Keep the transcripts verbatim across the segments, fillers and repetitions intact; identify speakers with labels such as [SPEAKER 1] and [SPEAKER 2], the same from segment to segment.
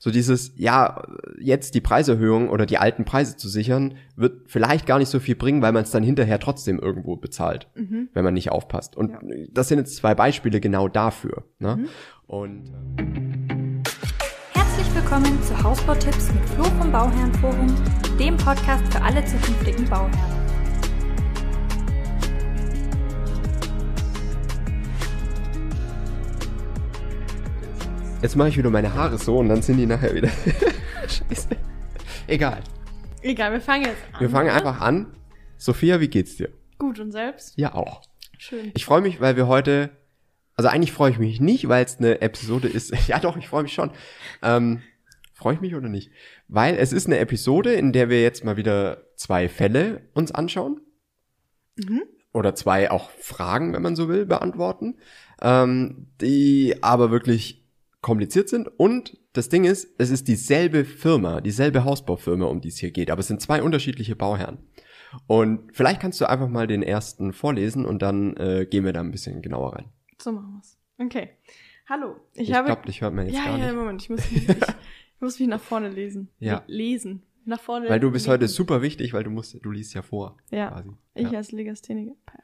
[SPEAKER 1] so dieses, ja, jetzt die Preiserhöhung oder die alten Preise zu sichern, wird vielleicht gar nicht so viel bringen, weil man es dann hinterher trotzdem irgendwo bezahlt, mhm. wenn man nicht aufpasst. Und ja. das sind jetzt zwei Beispiele genau dafür. Ne? Mhm. Und
[SPEAKER 2] Herzlich willkommen zu Hausbautipps mit Flo vom Bauherrenforum, dem Podcast für alle zukünftigen Bauherren.
[SPEAKER 1] Jetzt mache ich wieder meine Haare so und dann sind die nachher wieder scheiße. Egal.
[SPEAKER 2] Egal, wir fangen jetzt an.
[SPEAKER 1] Wir fangen einfach an. Sophia, wie geht's dir?
[SPEAKER 2] Gut, und selbst?
[SPEAKER 1] Ja, auch.
[SPEAKER 2] Schön.
[SPEAKER 1] Ich freue mich, weil wir heute, also eigentlich freue ich mich nicht, weil es eine Episode ist. Ja doch, ich freue mich schon. Ähm, freue ich mich oder nicht? Weil es ist eine Episode, in der wir jetzt mal wieder zwei Fälle uns anschauen. Mhm. Oder zwei auch Fragen, wenn man so will, beantworten. Ähm, die aber wirklich kompliziert sind, und das Ding ist, es ist dieselbe Firma, dieselbe Hausbaufirma, um die es hier geht, aber es sind zwei unterschiedliche Bauherren. Und vielleicht kannst du einfach mal den ersten vorlesen und dann äh, gehen wir da ein bisschen genauer rein.
[SPEAKER 2] So machen wir's. Okay. Hallo. Ich,
[SPEAKER 1] ich
[SPEAKER 2] habe...
[SPEAKER 1] glaube, dich hört man jetzt
[SPEAKER 2] ja,
[SPEAKER 1] gar
[SPEAKER 2] ja,
[SPEAKER 1] nicht.
[SPEAKER 2] Moment, ich muss mich, ich, ich muss mich nach vorne lesen.
[SPEAKER 1] Ja.
[SPEAKER 2] Lesen. Nach vorne.
[SPEAKER 1] Weil du bist
[SPEAKER 2] lesen.
[SPEAKER 1] heute super wichtig, weil du musst, du liest ja vor.
[SPEAKER 2] Ja.
[SPEAKER 1] Quasi.
[SPEAKER 2] Ich
[SPEAKER 1] ja.
[SPEAKER 2] als Legastheniker. Perfekt.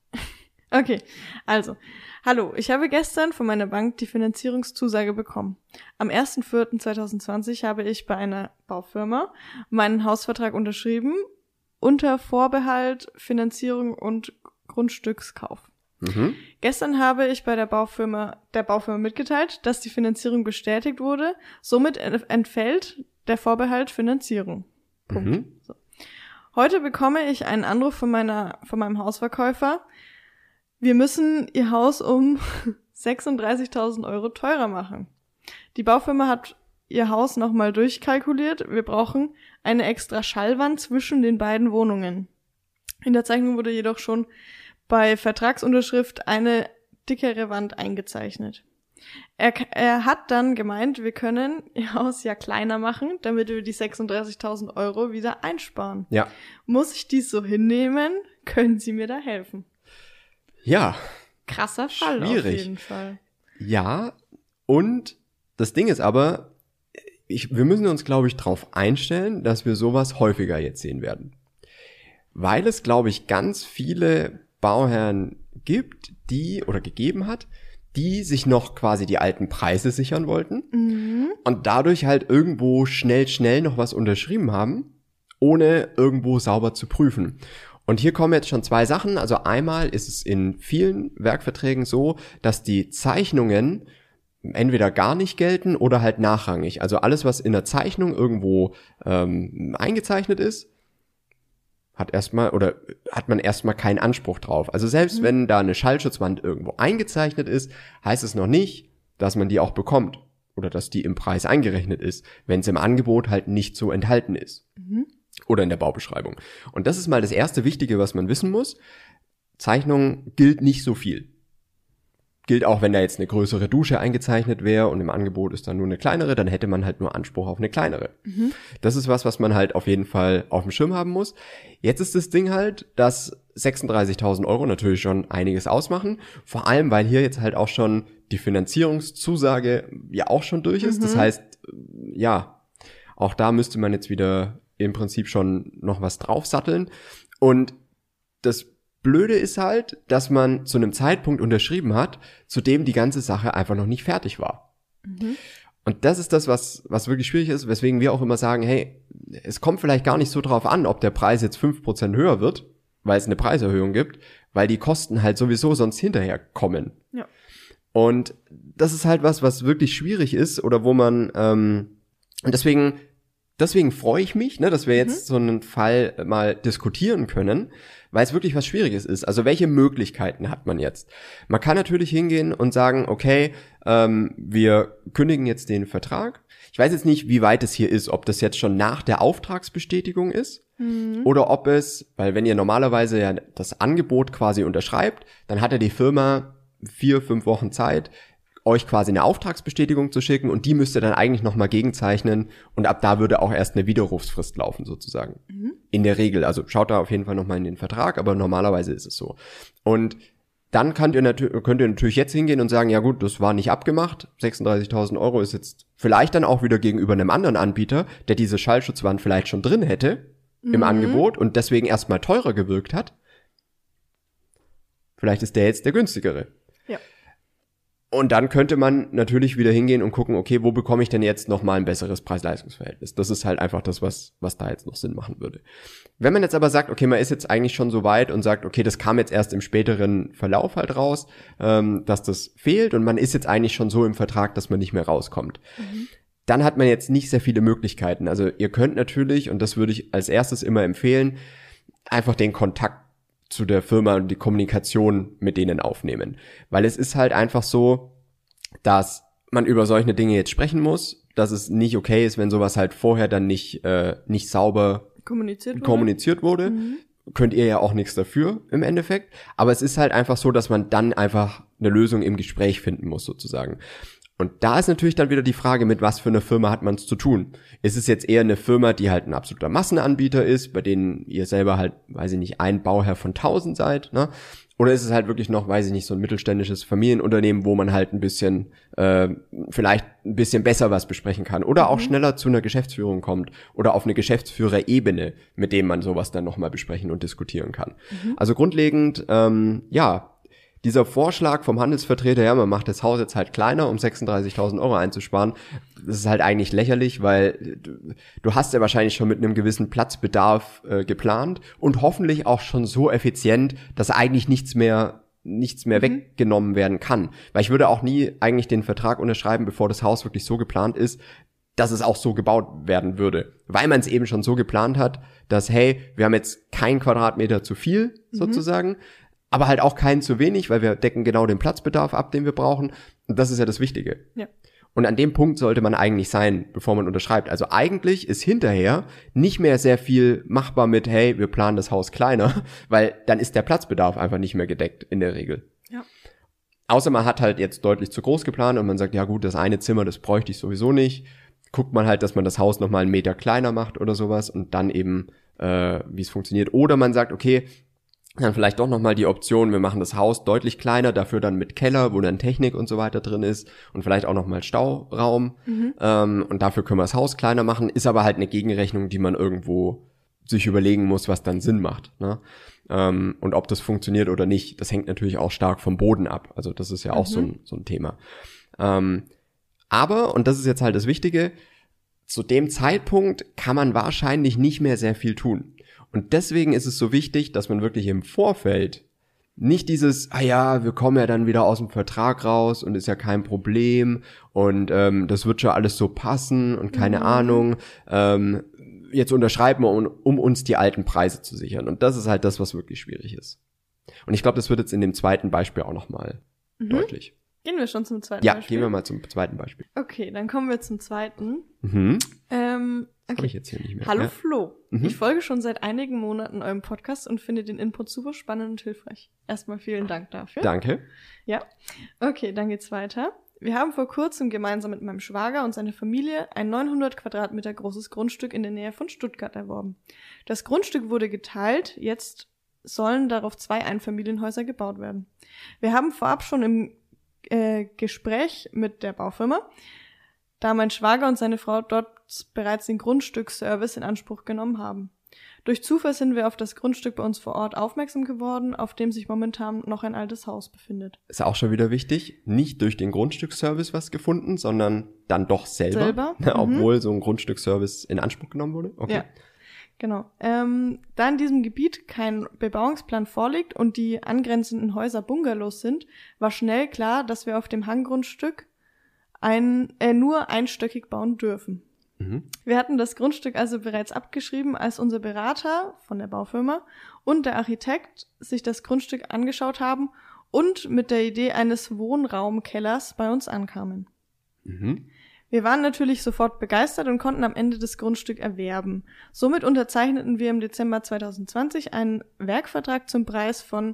[SPEAKER 2] Okay, also, hallo, ich habe gestern von meiner Bank die Finanzierungszusage bekommen. Am ersten vierten zweitausendzwanzig habe ich bei einer Baufirma meinen Hausvertrag unterschrieben, unter Vorbehalt Finanzierung und Grundstückskauf. Mhm. Gestern habe ich bei der Baufirma, der Baufirma mitgeteilt, dass die Finanzierung bestätigt wurde, somit entfällt der Vorbehalt Finanzierung. Punkt. Mhm. So. Heute bekomme ich einen Anruf von meiner, von meinem Hausverkäufer. Wir müssen ihr Haus um sechsunddreißigtausend Euro teurer machen. Die Baufirma hat ihr Haus nochmal durchkalkuliert. Wir brauchen eine extra Schallwand zwischen den beiden Wohnungen. In der Zeichnung wurde jedoch schon bei Vertragsunterschrift eine dickere Wand eingezeichnet. Er, er hat dann gemeint, wir können ihr Haus ja kleiner machen, damit wir die sechsunddreißigtausend Euro wieder einsparen.
[SPEAKER 1] Ja.
[SPEAKER 2] Muss ich dies so hinnehmen? Können Sie mir da helfen?
[SPEAKER 1] Ja.
[SPEAKER 2] Krasser Fall
[SPEAKER 1] schwierig.
[SPEAKER 2] Auf jeden Fall.
[SPEAKER 1] Ja, und das Ding ist aber, ich, wir müssen uns, glaube ich, darauf einstellen, dass wir sowas häufiger jetzt sehen werden. Weil es, glaube ich, ganz viele Bauherren gibt, die, oder gegeben hat, die sich noch quasi die alten Preise sichern wollten mhm. und dadurch halt irgendwo schnell, schnell noch was unterschrieben haben, ohne irgendwo sauber zu prüfen. Und hier kommen jetzt schon zwei Sachen. Also einmal ist es in vielen Werkverträgen so, dass die Zeichnungen entweder gar nicht gelten oder halt nachrangig. Also alles, was in der Zeichnung irgendwo ähm, eingezeichnet ist, hat erstmal oder hat man erstmal keinen Anspruch drauf. Also selbst mhm. wenn da eine Schallschutzwand irgendwo eingezeichnet ist, heißt es noch nicht, dass man die auch bekommt oder dass die im Preis eingerechnet ist, wenn es im Angebot halt nicht so enthalten ist. Mhm. Oder in der Baubeschreibung. Und das ist mal das erste Wichtige, was man wissen muss. Zeichnung gilt nicht so viel. Gilt auch, wenn da jetzt eine größere Dusche eingezeichnet wäre und im Angebot ist dann nur eine kleinere, dann hätte man halt nur Anspruch auf eine kleinere. Mhm. Das ist was, was man halt auf jeden Fall auf dem Schirm haben muss. Jetzt ist das Ding halt, dass sechsunddreißigtausend Euro natürlich schon einiges ausmachen. Vor allem, weil hier jetzt halt auch schon die Finanzierungszusage ja auch schon durch ist. Mhm. Das heißt, ja, auch da müsste man jetzt wieder im Prinzip schon noch was draufsatteln. Und das Blöde ist halt, dass man zu einem Zeitpunkt unterschrieben hat, zu dem die ganze Sache einfach noch nicht fertig war. Mhm. Und das ist das, was was wirklich schwierig ist, weswegen wir auch immer sagen, hey, es kommt vielleicht gar nicht so drauf an, ob der Preis jetzt fünf Prozent höher wird, weil es eine Preiserhöhung gibt, weil die Kosten halt sowieso sonst hinterher kommen.
[SPEAKER 2] Ja.
[SPEAKER 1] Und das ist halt was, was wirklich schwierig ist oder wo man, ähm, und deswegen Deswegen freue ich mich, ne, dass wir jetzt mhm. so einen Fall mal diskutieren können, weil es wirklich was Schwieriges ist. Also welche Möglichkeiten hat man jetzt? Man kann natürlich hingehen und sagen, okay, ähm, wir kündigen jetzt den Vertrag. Ich weiß jetzt nicht, wie weit es hier ist, ob das jetzt schon nach der Auftragsbestätigung ist mhm. oder ob es, weil wenn ihr normalerweise ja das Angebot quasi unterschreibt, dann hat ja die Firma vier, fünf Wochen Zeit, euch quasi eine Auftragsbestätigung zu schicken und die müsst ihr dann eigentlich nochmal gegenzeichnen und ab da würde auch erst eine Widerrufsfrist laufen sozusagen. Mhm. In der Regel, also schaut da auf jeden Fall nochmal in den Vertrag, aber normalerweise ist es so. Und Dann könnt ihr, natu- könnt ihr natürlich jetzt hingehen und sagen, ja gut, das war nicht abgemacht. sechsunddreißigtausend Euro ist jetzt vielleicht dann auch wieder gegenüber einem anderen Anbieter, der diese Schallschutzwand vielleicht schon drin hätte mhm. im Angebot und deswegen erstmal teurer gewirkt hat. Vielleicht ist der jetzt der günstigere.
[SPEAKER 2] Ja.
[SPEAKER 1] Und dann könnte man natürlich wieder hingehen und gucken, okay, wo bekomme ich denn jetzt nochmal ein besseres Preis-Leistungs-Verhältnis? Das ist halt einfach das, was was da jetzt noch Sinn machen würde. Wenn man jetzt aber sagt, okay, man ist jetzt eigentlich schon so weit und sagt, okay, das kam jetzt erst im späteren Verlauf halt raus, ähm, dass das fehlt und man ist jetzt eigentlich schon so im Vertrag, dass man nicht mehr rauskommt. Mhm. Dann hat man jetzt nicht sehr viele Möglichkeiten. Also ihr könnt natürlich, und das würde ich als erstes immer empfehlen, einfach den Kontakt zu der Firma und die Kommunikation mit denen aufnehmen. Weil es ist halt einfach so, dass man über solche Dinge jetzt sprechen muss, dass es nicht okay ist, wenn sowas halt vorher dann nicht äh, nicht sauber
[SPEAKER 2] kommuniziert wurde.
[SPEAKER 1] Kommuniziert wurde. Mhm. Könnt ihr ja auch nichts dafür im Endeffekt. Aber es ist halt einfach so, dass man dann einfach eine Lösung im Gespräch finden muss sozusagen. Und da ist natürlich dann wieder die Frage, mit was für einer Firma hat man es zu tun? Ist es jetzt eher eine Firma, die halt ein absoluter Massenanbieter ist, bei denen ihr selber halt, weiß ich nicht, ein Bauherr von tausend seid, ne? Oder ist es halt wirklich noch, weiß ich nicht, so ein mittelständisches Familienunternehmen, wo man halt ein bisschen, äh, vielleicht ein bisschen besser was besprechen kann oder mhm. auch schneller zu einer Geschäftsführung kommt oder auf eine Geschäftsführerebene, mit dem man sowas dann nochmal besprechen und diskutieren kann. Mhm. Also grundlegend, ähm, ja, dieser Vorschlag vom Handelsvertreter, ja, man macht das Haus jetzt halt kleiner, um sechsunddreißigtausend Euro einzusparen, das ist halt eigentlich lächerlich, weil du, du hast ja wahrscheinlich schon mit einem gewissen Platzbedarf äh, geplant und hoffentlich auch schon so effizient, dass eigentlich nichts mehr nichts mehr mhm. weggenommen werden kann. Weil ich würde auch nie eigentlich den Vertrag unterschreiben, bevor das Haus wirklich so geplant ist, dass es auch so gebaut werden würde. Weil man es eben schon so geplant hat, dass, hey, wir haben jetzt keinen Quadratmeter zu viel, mhm. sozusagen, aber halt auch keinen zu wenig, weil wir decken genau den Platzbedarf ab, den wir brauchen. Und das ist ja das Wichtige.
[SPEAKER 2] Ja.
[SPEAKER 1] Und an dem Punkt sollte man eigentlich sein, bevor man unterschreibt. Also eigentlich ist hinterher nicht mehr sehr viel machbar mit, hey, wir planen das Haus kleiner, weil dann ist der Platzbedarf einfach nicht mehr gedeckt in der Regel.
[SPEAKER 2] Ja.
[SPEAKER 1] Außer man hat halt jetzt deutlich zu groß geplant und man sagt, ja gut, das eine Zimmer, das bräuchte ich sowieso nicht. Guckt man halt, dass man das Haus nochmal einen Meter kleiner macht oder sowas und dann eben, äh, wie es funktioniert. Oder man sagt, okay, dann vielleicht doch nochmal die Option, wir machen das Haus deutlich kleiner, dafür dann mit Keller, wo dann Technik und so weiter drin ist und vielleicht auch nochmal Stauraum. Mhm. Ähm, und dafür können wir das Haus kleiner machen, ist aber halt eine Gegenrechnung, die man irgendwo sich überlegen muss, was dann Sinn macht. Ne? Ähm, und ob das funktioniert oder nicht, das hängt natürlich auch stark vom Boden ab. Also das ist ja auch mhm. so, ein, so ein Thema. Ähm, aber, und das ist jetzt halt das Wichtige, zu dem Zeitpunkt kann man wahrscheinlich nicht mehr sehr viel tun. Und deswegen ist es so wichtig, dass man wirklich im Vorfeld nicht dieses, ah ja, wir kommen ja dann wieder aus dem Vertrag raus und ist ja kein Problem und ähm, das wird schon alles so passen und keine mhm. Ahnung, ähm, jetzt unterschreiben wir, um, um uns die alten Preise zu sichern. Und das ist halt das, was wirklich schwierig ist. Und ich glaube, das wird jetzt in dem zweiten Beispiel auch nochmal mhm. deutlich.
[SPEAKER 2] Gehen wir schon zum zweiten
[SPEAKER 1] ja,
[SPEAKER 2] Beispiel?
[SPEAKER 1] Ja, gehen wir mal zum zweiten Beispiel.
[SPEAKER 2] Okay, dann kommen wir zum zweiten.
[SPEAKER 1] Mhm.
[SPEAKER 2] Ähm, okay.
[SPEAKER 1] Habe ich jetzt hier nicht mehr.
[SPEAKER 2] Hallo
[SPEAKER 1] ja.
[SPEAKER 2] Flo.
[SPEAKER 1] Mhm.
[SPEAKER 2] Ich folge schon seit einigen Monaten eurem Podcast und finde den Input super spannend und hilfreich. Erstmal vielen Dank dafür.
[SPEAKER 1] Danke.
[SPEAKER 2] Ja. Okay, dann geht's weiter. Wir haben vor kurzem gemeinsam mit meinem Schwager und seiner Familie ein neunhundert Quadratmeter großes Grundstück in der Nähe von Stuttgart erworben. Das Grundstück wurde geteilt, jetzt sollen darauf zwei Einfamilienhäuser gebaut werden. Wir haben vorab schon im äh, Gespräch mit der Baufirma, da mein Schwager und seine Frau dort bereits den Grundstücksservice in Anspruch genommen haben. Durch Zufall sind wir auf das Grundstück bei uns vor Ort aufmerksam geworden, auf dem sich momentan noch ein altes Haus befindet.
[SPEAKER 1] Ist auch schon wieder wichtig, nicht durch den Grundstücksservice was gefunden, sondern dann doch selber,
[SPEAKER 2] selber?
[SPEAKER 1] Ne, mhm. obwohl so ein Grundstücksservice in Anspruch genommen wurde. Okay.
[SPEAKER 2] Ja, genau. Ähm, da in diesem Gebiet kein Bebauungsplan vorliegt und die angrenzenden Häuser Bungalows sind, war schnell klar, dass wir auf dem Hanggrundstück ein, äh, nur einstöckig bauen dürfen.
[SPEAKER 1] Mhm.
[SPEAKER 2] Wir hatten das Grundstück also bereits abgeschrieben, als unser Berater von der Baufirma und der Architekt sich das Grundstück angeschaut haben und mit der Idee eines Wohnraumkellers bei uns ankamen.
[SPEAKER 1] Mhm.
[SPEAKER 2] Wir waren natürlich sofort begeistert und konnten am Ende das Grundstück erwerben. Somit unterzeichneten wir im Dezember zwanzig zwanzig einen Werkvertrag zum Preis von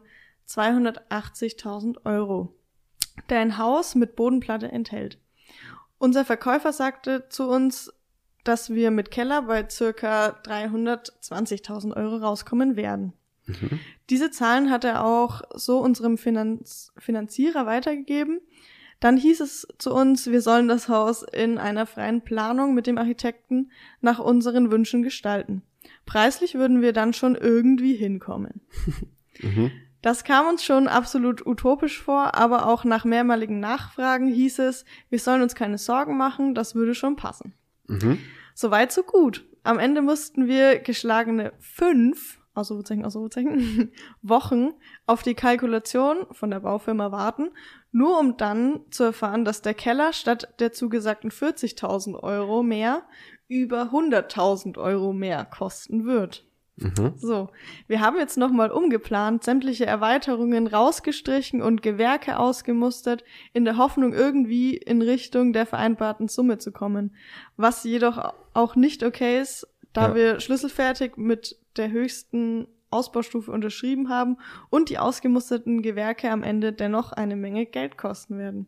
[SPEAKER 2] zweihundertachtzigtausend Euro, der ein Haus mit Bodenplatte enthält. Unser Verkäufer sagte zu uns, dass wir mit Keller bei circa dreihundertzwanzigtausend Euro rauskommen werden.
[SPEAKER 1] Mhm.
[SPEAKER 2] Diese Zahlen hat er auch so unserem Finanz- Finanzierer weitergegeben. Dann hieß es zu uns, wir sollen das Haus in einer freien Planung mit dem Architekten nach unseren Wünschen gestalten. Preislich würden wir dann schon irgendwie hinkommen.
[SPEAKER 1] Mhm.
[SPEAKER 2] Das kam uns schon absolut utopisch vor, aber auch nach mehrmaligen Nachfragen hieß es, wir sollen uns keine Sorgen machen, das würde schon passen.
[SPEAKER 1] Mhm.
[SPEAKER 2] Soweit, so gut. Am Ende mussten wir geschlagene fünf, Ausrufezeichen, Ausrufezeichen, Wochen auf die Kalkulation von der Baufirma warten, nur um dann zu erfahren, dass der Keller statt der zugesagten vierzigtausend Euro mehr über hunderttausend Euro mehr kosten wird.
[SPEAKER 1] Mhm.
[SPEAKER 2] So, wir haben jetzt nochmal umgeplant, sämtliche Erweiterungen rausgestrichen und Gewerke ausgemustert, in der Hoffnung, irgendwie in Richtung der vereinbarten Summe zu kommen. Was jedoch auch nicht okay ist, da
[SPEAKER 1] Ja.
[SPEAKER 2] wir schlüsselfertig mit der höchsten Ausbaustufe unterschrieben haben und die ausgemusterten Gewerke am Ende dennoch eine Menge Geld kosten werden.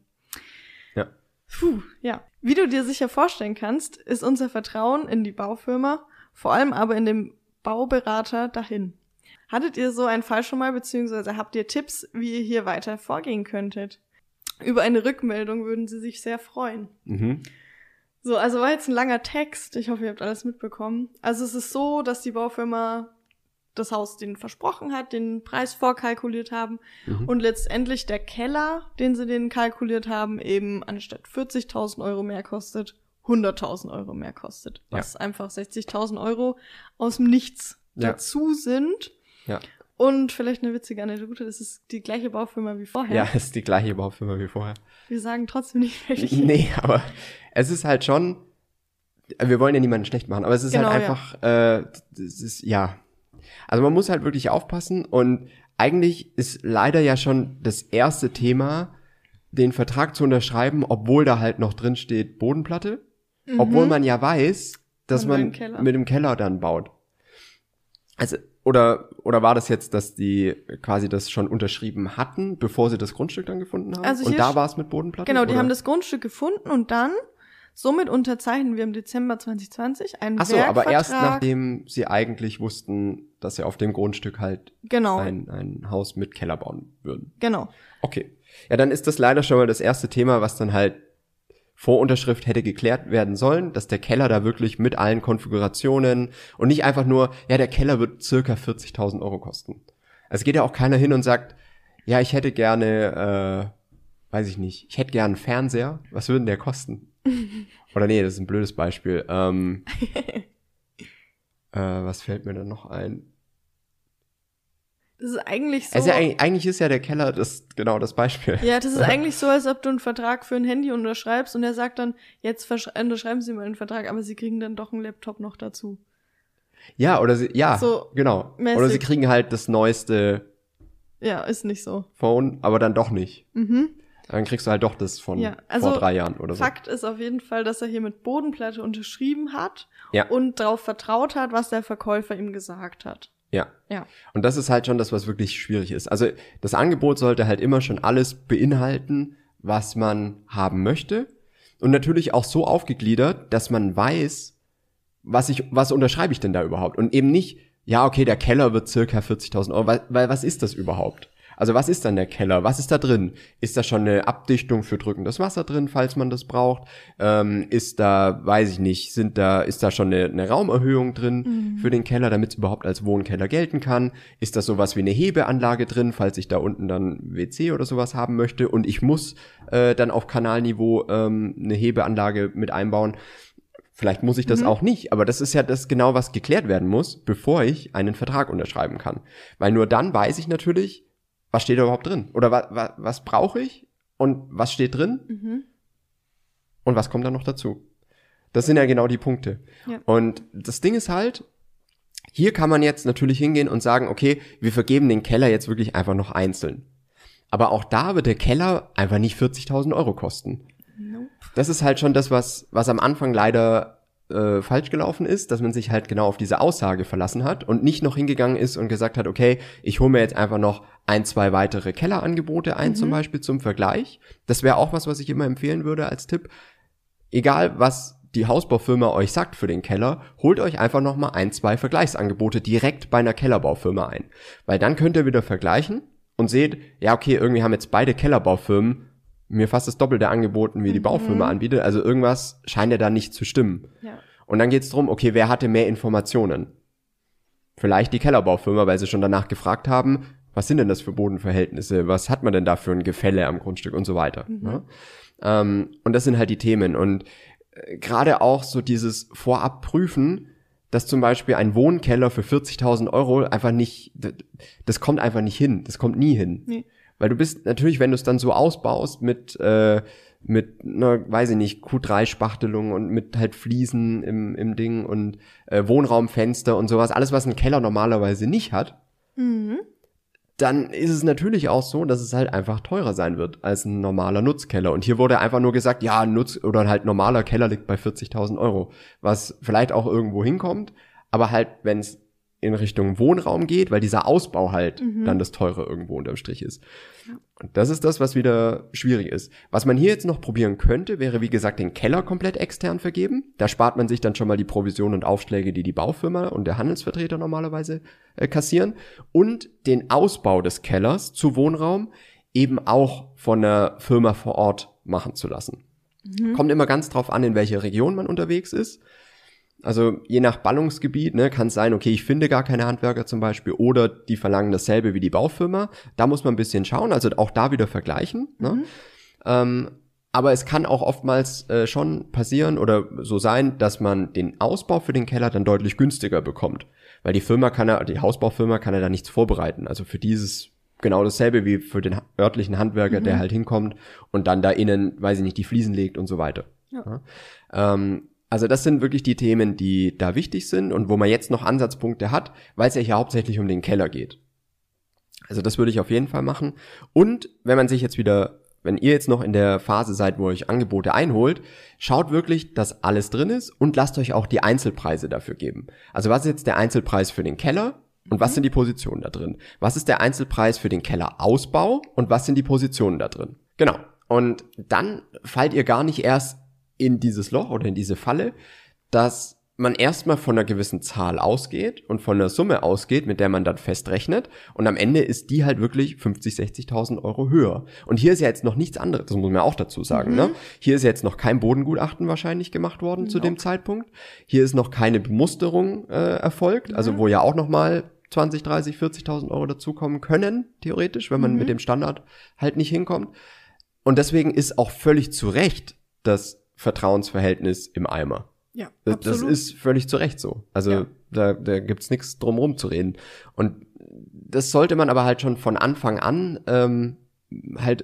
[SPEAKER 1] Ja.
[SPEAKER 2] Puh, ja. Wie du dir sicher vorstellen kannst, ist unser Vertrauen in die Baufirma, vor allem aber in den Bauberater, dahin. Hattet ihr so einen Fall schon mal, beziehungsweise habt ihr Tipps, wie ihr hier weiter vorgehen könntet? Über eine Rückmeldung würden sie sich sehr freuen.
[SPEAKER 1] Mhm.
[SPEAKER 2] So, also war jetzt ein langer Text. Ich hoffe, ihr habt alles mitbekommen. Also es ist so, dass die Baufirma das Haus denen versprochen hat, den Preis vorkalkuliert haben
[SPEAKER 1] Mhm.
[SPEAKER 2] und letztendlich der Keller, den sie denen kalkuliert haben, eben anstatt vierzigtausend Euro mehr kostet, hunderttausend Euro mehr kostet. Was
[SPEAKER 1] Ja.
[SPEAKER 2] einfach sechzigtausend Euro aus dem Nichts
[SPEAKER 1] Ja.
[SPEAKER 2] dazu sind.
[SPEAKER 1] Ja.
[SPEAKER 2] Und vielleicht eine witzige Anekdote, das ist die gleiche Baufirma wie vorher.
[SPEAKER 1] Ja, ist die gleiche Baufirma wie vorher.
[SPEAKER 2] Wir sagen trotzdem nicht welche.
[SPEAKER 1] Nee, aber es ist halt schon, wir wollen ja niemanden schlecht machen, aber es ist
[SPEAKER 2] Genau,
[SPEAKER 1] halt
[SPEAKER 2] ja.
[SPEAKER 1] einfach, äh, es ist, ja. Also man muss halt wirklich aufpassen und eigentlich ist leider ja schon das erste Thema, den Vertrag zu unterschreiben, obwohl da halt noch drin steht Bodenplatte,
[SPEAKER 2] Mhm.
[SPEAKER 1] obwohl man ja weiß, dass
[SPEAKER 2] Und
[SPEAKER 1] man
[SPEAKER 2] den Keller.
[SPEAKER 1] mit dem Keller dann baut. Also, oder, oder war das jetzt, dass die quasi das schon unterschrieben hatten, bevor sie das Grundstück dann gefunden haben?
[SPEAKER 2] Also
[SPEAKER 1] und
[SPEAKER 2] hier
[SPEAKER 1] da
[SPEAKER 2] st-
[SPEAKER 1] war es mit Bodenplatte?
[SPEAKER 2] Genau, die
[SPEAKER 1] oder?
[SPEAKER 2] haben das Grundstück gefunden und dann, somit unterzeichnen wir im Dezember zwanzig zwanzig einen
[SPEAKER 1] Ach so, aber erst
[SPEAKER 2] Werkvertrag.
[SPEAKER 1] nachdem sie eigentlich wussten, dass sie auf dem Grundstück halt
[SPEAKER 2] Genau,
[SPEAKER 1] ein, ein Haus mit Keller bauen würden.
[SPEAKER 2] genau.
[SPEAKER 1] Okay. Ja, dann ist das leider schon mal das erste Thema, was dann halt vor Unterschrift hätte geklärt werden sollen, dass der Keller da wirklich mit allen Konfigurationen und nicht einfach nur, ja, der Keller wird circa vierzigtausend Euro kosten. Also es geht ja auch keiner hin und sagt, ja, ich hätte gerne, äh, weiß ich nicht, ich hätte gerne einen Fernseher. Was würde denn der kosten? Oder nee, das ist ein blödes Beispiel. Ähm, äh, was fällt mir da noch ein?
[SPEAKER 2] Das ist eigentlich so.
[SPEAKER 1] Also eigentlich, eigentlich ist ja der Keller das genau das Beispiel.
[SPEAKER 2] Ja, das ist eigentlich so, als ob du einen Vertrag für ein Handy unterschreibst und er sagt dann, jetzt versch- unterschreiben Sie mal einen Vertrag, aber Sie kriegen dann doch einen Laptop noch dazu.
[SPEAKER 1] Ja, oder sie, ja,
[SPEAKER 2] So
[SPEAKER 1] genau.
[SPEAKER 2] mäßig.
[SPEAKER 1] Oder sie kriegen halt das neueste
[SPEAKER 2] Ja, ist nicht so.
[SPEAKER 1] Phone, aber dann doch nicht.
[SPEAKER 2] Mhm.
[SPEAKER 1] Dann kriegst du halt doch das von
[SPEAKER 2] Ja, also
[SPEAKER 1] vor drei Jahren oder so.
[SPEAKER 2] Fakt ist auf jeden Fall, dass er hier mit Bodenplatte unterschrieben hat
[SPEAKER 1] Ja.
[SPEAKER 2] und darauf vertraut hat, was der Verkäufer ihm gesagt hat.
[SPEAKER 1] Ja.
[SPEAKER 2] Ja.
[SPEAKER 1] Und das ist halt schon das, was wirklich schwierig ist. Also das Angebot sollte halt immer schon alles beinhalten, was man haben möchte. Und natürlich auch so aufgegliedert, dass man weiß, was ich, was unterschreibe ich denn da überhaupt? Und eben nicht, ja, okay, der Keller wird circa vierzigtausend Euro, weil, weil was ist das überhaupt? Also was ist dann der Keller? Was ist da drin? Ist da schon eine Abdichtung für drückendes Wasser drin, falls man das braucht? Ähm, ist da, weiß ich nicht, sind da, ist da schon eine, eine Raumerhöhung drin
[SPEAKER 2] Mhm.
[SPEAKER 1] für den Keller, damit es überhaupt als Wohnkeller gelten kann? Ist da sowas wie eine Hebeanlage drin, falls ich da unten dann W C oder sowas haben möchte? Und ich muss äh, dann auf Kanalniveau ähm, eine Hebeanlage mit einbauen. Vielleicht muss ich das
[SPEAKER 2] Mhm.
[SPEAKER 1] auch nicht, aber das ist ja das genau, was geklärt werden muss, bevor ich einen Vertrag unterschreiben kann. Weil nur dann weiß ich natürlich, was steht da überhaupt drin? Oder wa, wa, was brauche ich und was steht drin
[SPEAKER 2] Mhm.
[SPEAKER 1] und was kommt dann noch dazu? Das sind ja genau die Punkte.
[SPEAKER 2] Ja.
[SPEAKER 1] Und das Ding ist halt, hier kann man jetzt natürlich hingehen und sagen, okay, wir vergeben den Keller jetzt wirklich einfach noch einzeln. Aber auch da wird der Keller einfach nicht vierzigtausend Euro kosten.
[SPEAKER 2] Nope.
[SPEAKER 1] Das ist halt schon das, was, was am Anfang leider äh, falsch gelaufen ist, dass man sich halt genau auf diese Aussage verlassen hat und nicht noch hingegangen ist und gesagt hat, okay, ich hole mir jetzt einfach noch ein, zwei weitere Kellerangebote ein,
[SPEAKER 2] Mhm.
[SPEAKER 1] zum Beispiel zum Vergleich. Das wäre auch was, was ich immer empfehlen würde als Tipp. Egal, was die Hausbaufirma euch sagt für den Keller, holt euch einfach nochmal ein, zwei Vergleichsangebote direkt bei einer Kellerbaufirma ein. Weil dann könnt ihr wieder vergleichen und seht, ja okay, irgendwie haben jetzt beide Kellerbaufirmen mir fast das Doppelte angeboten, wie die mhm. Baufirma anbietet. Also irgendwas scheint ja da nicht zu stimmen.
[SPEAKER 2] Ja.
[SPEAKER 1] Und dann geht's drum, okay, wer hatte mehr Informationen? Vielleicht die Kellerbaufirma, weil sie schon danach gefragt haben, was sind denn das für Bodenverhältnisse? Was hat man denn da für ein Gefälle am Grundstück und so weiter? Mhm. Ne? Ähm, und das sind halt die Themen. Und äh, gerade auch so dieses Vorabprüfen, dass zum Beispiel ein Wohnkeller für vierzigtausend Euro einfach nicht, das, das kommt einfach nicht hin. Das kommt nie hin. Nee. Weil du bist natürlich, wenn du es dann so ausbaust mit, äh, mit, na, weiß ich nicht, Q drei Spachtelung und mit halt Fliesen im, im Ding und äh, Wohnraumfenster und sowas, alles, was ein Keller normalerweise nicht hat, mhm. dann ist es natürlich auch so, dass es halt einfach teurer sein wird als ein normaler Nutzkeller. Und hier wurde einfach nur gesagt, ja, Nutz- oder halt normaler Keller liegt bei vierzigtausend Euro, was vielleicht auch irgendwo hinkommt, aber halt, wenn es in Richtung Wohnraum geht, weil dieser Ausbau halt mhm. dann das Teure irgendwo unterm Strich ist. Ja. Und das ist das, was wieder schwierig ist. Was man hier jetzt noch probieren könnte, wäre, wie gesagt, den Keller komplett extern vergeben. Da spart man sich dann schon mal die Provision und Aufschläge, die die Baufirma und der Handelsvertreter normalerweise äh, kassieren. Und den Ausbau des Kellers zu Wohnraum eben auch von der Firma vor Ort machen zu lassen. Mhm. Kommt immer ganz drauf an, in welcher Region man unterwegs ist. Also je nach Ballungsgebiet, ne, kann es sein, okay, ich finde gar keine Handwerker zum Beispiel oder die verlangen dasselbe wie die Baufirma. Da muss man ein bisschen schauen, also auch da wieder vergleichen. Ne? Mhm. Ähm, aber es kann auch oftmals äh, schon passieren oder so sein, dass man den Ausbau für den Keller dann deutlich günstiger bekommt. Weil die Firma kann ja, die Hausbaufirma kann ja da nichts vorbereiten. Also für dieses genau dasselbe wie für den örtlichen Handwerker, mhm. der halt hinkommt und dann da innen, weiß ich nicht, die Fliesen legt und so weiter. Ja. Ja? Ähm, Also das sind wirklich die Themen, die da wichtig sind und wo man jetzt noch Ansatzpunkte hat, weil es ja hier hauptsächlich um den Keller geht. Also das würde ich auf jeden Fall machen. Und wenn man sich jetzt wieder, wenn ihr jetzt noch in der Phase seid, wo ihr euch Angebote einholt, schaut wirklich, dass alles drin ist und lasst euch auch die Einzelpreise dafür geben. Also was ist jetzt der Einzelpreis für den Keller und was sind die Positionen da drin? Was ist der Einzelpreis für den Kellerausbau und was sind die Positionen da drin? Genau. Und dann fallt ihr gar nicht erst in dieses Loch oder in diese Falle, dass man erstmal von einer gewissen Zahl ausgeht und von einer Summe ausgeht, mit der man dann festrechnet und am Ende ist die halt wirklich fünfzig, sechzigtausend Euro höher. Und hier ist ja jetzt noch nichts anderes, das muss man auch dazu sagen, mhm. ne? Hier ist jetzt noch kein Bodengutachten wahrscheinlich gemacht worden no. zu dem Zeitpunkt. Hier ist noch keine Bemusterung äh, erfolgt, mhm. also wo ja auch nochmal zwanzig, dreißig, vierzigtausend Euro dazukommen können, theoretisch, wenn man mhm. mit dem Standard halt nicht hinkommt. Und deswegen ist auch völlig zu Recht das Vertrauensverhältnis im Eimer.
[SPEAKER 2] Ja,
[SPEAKER 1] das,
[SPEAKER 2] absolut.
[SPEAKER 1] Das ist völlig zu Recht so. Also ja. da, da gibt's nichts drum rum zu reden. Und das sollte man aber halt schon von Anfang an ähm, halt,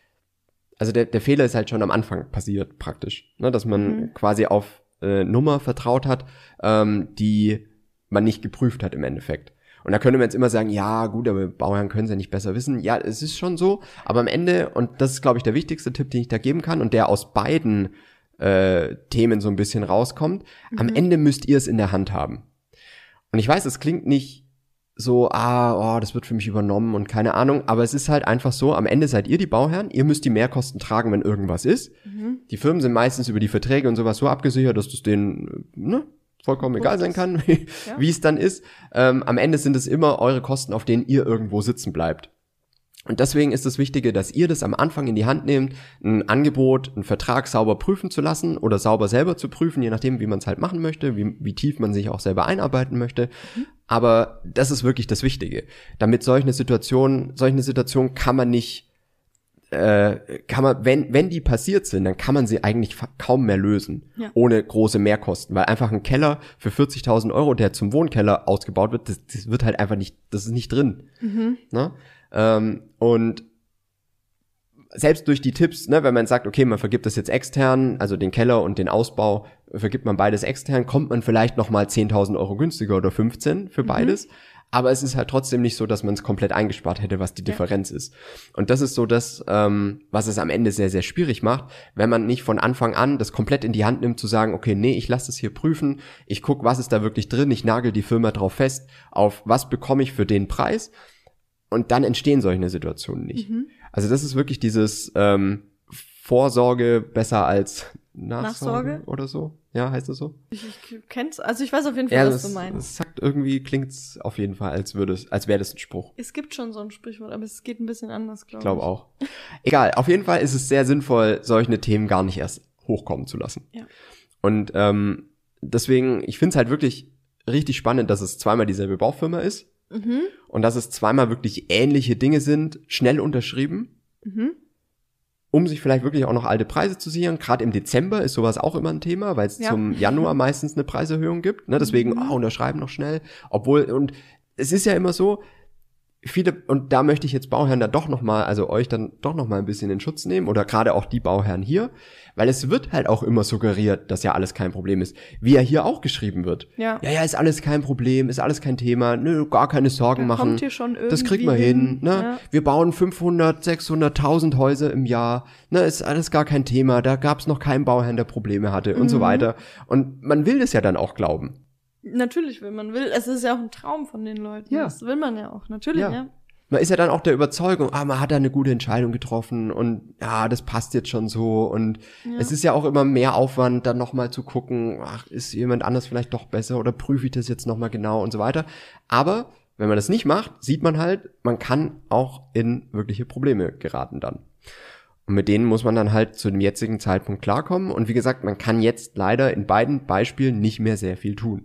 [SPEAKER 1] also der, der Fehler ist halt schon am Anfang passiert praktisch, ne, dass man mhm. quasi auf äh, Nummer vertraut hat, ähm, die man nicht geprüft hat im Endeffekt. Und da könnte man jetzt immer sagen, ja gut, aber Bauherren können es ja nicht besser wissen. Ja, es ist schon so, aber am Ende, und das ist glaube ich der wichtigste Tipp, den ich da geben kann und der aus beiden äh, Themen so ein bisschen rauskommt, mhm. am Ende müsst ihr es in der Hand haben. Und ich weiß, es klingt nicht so, ah, oh, das wird für mich übernommen und keine Ahnung, aber es ist halt einfach so, am Ende seid ihr die Bauherren, ihr müsst die Mehrkosten tragen, wenn irgendwas ist. Mhm. Die Firmen sind meistens über die Verträge und sowas so abgesichert, dass das denen, ne, vollkommen egal sein kann, wie ja. wie es dann ist. Ähm, am Ende sind es immer eure Kosten, auf denen ihr irgendwo sitzen bleibt. Und deswegen ist das Wichtige, dass ihr das am Anfang in die Hand nehmt, ein Angebot, einen Vertrag sauber prüfen zu lassen oder sauber selber zu prüfen, je nachdem, wie man es halt machen möchte, wie, wie tief man sich auch selber einarbeiten möchte. Mhm. Aber das ist wirklich das Wichtige. Damit solche Situationen, solche Situationen kann man nicht, äh, kann man, wenn, wenn die passiert sind, dann kann man sie eigentlich kaum mehr lösen, ja. ohne große Mehrkosten, weil einfach ein Keller für vierzigtausend Euro, der zum Wohnkeller ausgebaut wird, das, das wird halt einfach nicht, das ist nicht drin. Mhm. Ne? Ähm, und selbst durch die Tipps, ne, wenn man sagt, okay, man vergibt das jetzt extern, also den Keller und den Ausbau, vergibt man beides extern, kommt man vielleicht nochmal zehntausend Euro günstiger oder fünfzehn für beides. Mhm. Aber es ist halt trotzdem nicht so, dass man es komplett eingespart hätte, was die Differenz ja. ist. Und das ist so das, ähm, was es am Ende sehr, sehr schwierig macht, wenn man nicht von Anfang an das komplett in die Hand nimmt, zu sagen, okay, nee, ich lasse das hier prüfen, ich gucke, was ist da wirklich drin, ich nagel die Firma drauf fest, auf was bekomme ich für den Preis. Und dann entstehen solche Situationen nicht. Mhm. Also das ist wirklich dieses ähm, Vorsorge besser als Nachsorge,
[SPEAKER 2] Nachsorge?
[SPEAKER 1] oder so. Ja, heißt das so?
[SPEAKER 2] Ich, ich kenn's, also ich weiß auf jeden Fall,
[SPEAKER 1] Ja,
[SPEAKER 2] was
[SPEAKER 1] das,
[SPEAKER 2] du meinst.
[SPEAKER 1] das sagt irgendwie, klingt's auf jeden Fall, als würde es, als wäre das ein Spruch.
[SPEAKER 2] Es gibt schon so ein Sprichwort, aber es geht ein bisschen anders, glaube ich.
[SPEAKER 1] Ich glaube auch. Egal, auf jeden Fall ist es sehr sinnvoll, solche Themen gar nicht erst hochkommen zu lassen.
[SPEAKER 2] Ja.
[SPEAKER 1] Und ähm, deswegen, ich finde es halt wirklich richtig spannend, dass es zweimal dieselbe Baufirma ist
[SPEAKER 2] Mhm.
[SPEAKER 1] und dass es zweimal wirklich ähnliche Dinge sind, schnell unterschrieben,
[SPEAKER 2] Mhm.
[SPEAKER 1] um sich vielleicht wirklich auch noch alte Preise zu sichern. Gerade im Dezember ist sowas auch immer ein Thema, weil es
[SPEAKER 2] Ja.
[SPEAKER 1] zum Januar meistens eine Preiserhöhung gibt. Ne? Deswegen,
[SPEAKER 2] Mhm.
[SPEAKER 1] oh, unterschreiben noch schnell. Obwohl, und es ist ja immer so, viele, und da möchte ich jetzt Bauherren da doch noch mal, also euch dann doch noch mal ein bisschen in Schutz nehmen oder gerade auch die Bauherren hier, weil es wird halt auch immer suggeriert, dass ja alles kein Problem ist, wie ja hier auch geschrieben wird.
[SPEAKER 2] Ja.
[SPEAKER 1] Ja, ja, ist alles kein Problem, ist alles kein Thema, nö, gar keine Sorgen
[SPEAKER 2] Da
[SPEAKER 1] machen.
[SPEAKER 2] kommt hier schon
[SPEAKER 1] Das kriegen wir
[SPEAKER 2] irgendwie
[SPEAKER 1] hin,
[SPEAKER 2] hin,
[SPEAKER 1] ne?
[SPEAKER 2] ja.
[SPEAKER 1] Wir bauen fünfhundert, sechshunderttausend Häuser im Jahr, ne, ist alles gar kein Thema, da gab's noch keinen Bauherrn, der Probleme hatte und so
[SPEAKER 2] Mhm.
[SPEAKER 1] weiter. Und man will das ja dann auch glauben.
[SPEAKER 2] Natürlich will man, will, es ist ja auch ein Traum von den Leuten.
[SPEAKER 1] Ja.
[SPEAKER 2] Das will man ja auch, natürlich,
[SPEAKER 1] Ja.
[SPEAKER 2] ja.
[SPEAKER 1] Man ist ja dann auch der Überzeugung, ah, man hat da eine gute Entscheidung getroffen und ja, das passt jetzt schon so und
[SPEAKER 2] Ja.
[SPEAKER 1] es ist ja auch immer mehr Aufwand, dann nochmal zu gucken, ach, ist jemand anders vielleicht doch besser oder prüfe ich das jetzt nochmal genau und so weiter. Aber wenn man das nicht macht, sieht man halt, man kann auch in wirkliche Probleme geraten dann. Und mit denen muss man dann halt zu dem jetzigen Zeitpunkt klarkommen und wie gesagt, man kann jetzt leider in beiden Beispielen nicht mehr sehr viel tun.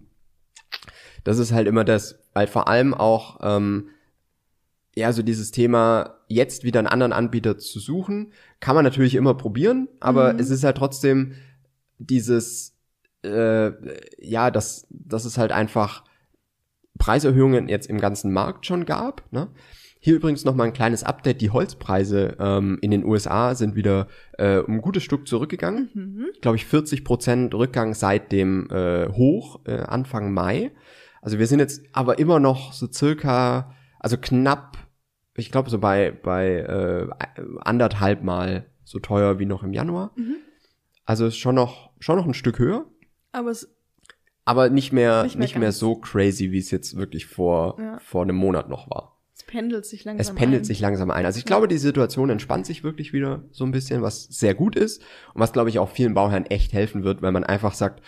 [SPEAKER 1] Das ist halt immer das, weil vor allem auch ähm, ja, so dieses Thema, jetzt wieder einen anderen Anbieter zu suchen, kann man natürlich immer probieren, aber
[SPEAKER 2] Mhm.
[SPEAKER 1] es ist halt trotzdem dieses, äh, ja, dass, dass es halt einfach Preiserhöhungen jetzt im ganzen Markt schon gab, ne? Hier übrigens noch mal ein kleines Update, die Holzpreise ähm, in den U S A sind wieder äh, um ein gutes Stück zurückgegangen.
[SPEAKER 2] Mhm.
[SPEAKER 1] Glaube ich, vierzig Prozent Rückgang seit dem äh, Hoch äh, Anfang Mai. Also wir sind jetzt aber immer noch so circa, also knapp, ich glaube so bei bei äh, anderthalb Mal so teuer wie noch im Januar.
[SPEAKER 2] Mhm.
[SPEAKER 1] Also ist schon noch schon noch ein Stück höher,
[SPEAKER 2] Aber es,
[SPEAKER 1] aber nicht mehr
[SPEAKER 2] Nicht
[SPEAKER 1] nicht
[SPEAKER 2] mehr
[SPEAKER 1] mehr,
[SPEAKER 2] ganz.
[SPEAKER 1] so crazy, wie es jetzt wirklich vor
[SPEAKER 2] Ja.
[SPEAKER 1] vor einem Monat noch war.
[SPEAKER 2] es pendelt sich langsam
[SPEAKER 1] Es pendelt
[SPEAKER 2] ein.
[SPEAKER 1] sich langsam ein. Also ich
[SPEAKER 2] Ja.
[SPEAKER 1] glaube, die Situation entspannt sich wirklich wieder so ein bisschen, was sehr gut ist und was, glaube ich, auch vielen Bauherren echt helfen wird, weil man einfach sagt,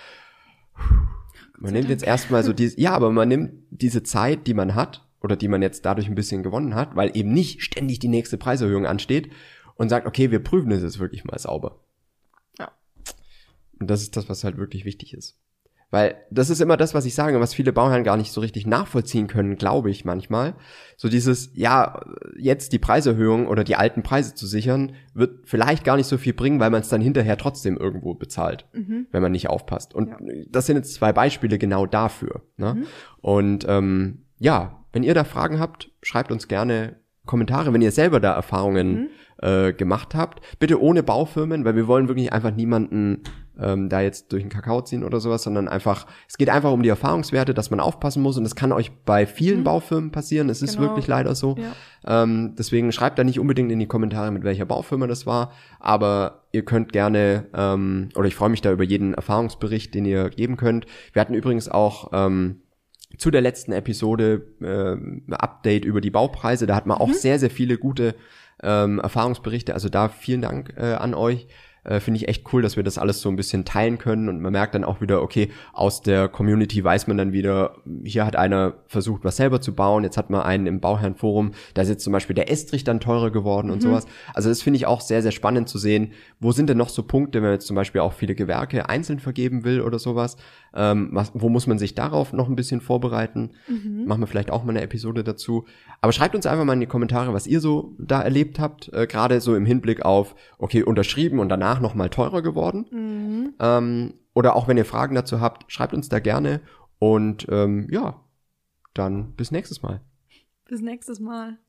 [SPEAKER 1] man
[SPEAKER 2] sei
[SPEAKER 1] nimmt
[SPEAKER 2] Dank.
[SPEAKER 1] jetzt erstmal so diese, ja, aber man nimmt diese Zeit, die man hat oder die man jetzt dadurch ein bisschen gewonnen hat, weil eben nicht ständig die nächste Preiserhöhung ansteht und sagt, okay, wir prüfen das jetzt wirklich mal sauber.
[SPEAKER 2] Ja.
[SPEAKER 1] Und das ist das, was halt wirklich wichtig ist. Weil das ist immer das, was ich sage, was viele Bauherren gar nicht so richtig nachvollziehen können, glaube ich manchmal. So dieses, ja, jetzt die Preiserhöhung oder die alten Preise zu sichern, wird vielleicht gar nicht so viel bringen, weil man es dann hinterher trotzdem irgendwo bezahlt,
[SPEAKER 2] Mhm.
[SPEAKER 1] wenn man nicht aufpasst. Und
[SPEAKER 2] Ja.
[SPEAKER 1] das sind jetzt zwei Beispiele genau dafür. Ne?
[SPEAKER 2] Mhm.
[SPEAKER 1] Und ähm, ja, wenn ihr da Fragen habt, schreibt uns gerne Kommentare, wenn ihr selber da Erfahrungen
[SPEAKER 2] Mhm.
[SPEAKER 1] äh, gemacht habt. Bitte ohne Baufirmen, weil wir wollen wirklich einfach niemanden ähm, da jetzt durch den Kakao ziehen oder sowas, sondern einfach, es geht einfach um die Erfahrungswerte, dass man aufpassen muss und das kann euch bei vielen
[SPEAKER 2] Mhm.
[SPEAKER 1] Baufirmen passieren, es ist
[SPEAKER 2] Genau.
[SPEAKER 1] wirklich leider so.
[SPEAKER 2] Ja.
[SPEAKER 1] Ähm, deswegen schreibt da nicht unbedingt in die Kommentare, mit welcher Baufirma das war, aber ihr könnt gerne, ähm, oder ich freue mich da über jeden Erfahrungsbericht, den ihr geben könnt. Wir hatten übrigens auch ähm, zu der letzten Episode äh, ein Update über die Baupreise, da hat man auch
[SPEAKER 2] Mhm.
[SPEAKER 1] sehr, sehr viele gute ähm, Erfahrungsberichte, also da vielen Dank äh, an euch. Äh, finde ich echt cool, dass wir das alles so ein bisschen teilen können und man merkt dann auch wieder, okay, aus der Community weiß man dann wieder, hier hat einer versucht, was selber zu bauen, jetzt hat man einen im Bauherrenforum, da ist jetzt zum Beispiel der Estrich dann teurer geworden und
[SPEAKER 2] Mhm.
[SPEAKER 1] sowas. Also das finde ich auch sehr, sehr spannend zu sehen, wo sind denn noch so Punkte, wenn man jetzt zum Beispiel auch viele Gewerke einzeln vergeben will oder sowas, ähm, was, wo muss man sich darauf noch ein bisschen vorbereiten?
[SPEAKER 2] Mhm.
[SPEAKER 1] Machen wir vielleicht auch mal eine Episode dazu. Aber schreibt uns einfach mal in die Kommentare, was ihr so da erlebt habt, äh, gerade so im Hinblick auf, okay, unterschrieben und danach noch mal teurer geworden.
[SPEAKER 2] Mhm.
[SPEAKER 1] Ähm, oder auch wenn ihr Fragen dazu habt, schreibt uns da gerne. Und ähm, ja, dann bis nächstes Mal.
[SPEAKER 2] Bis nächstes Mal.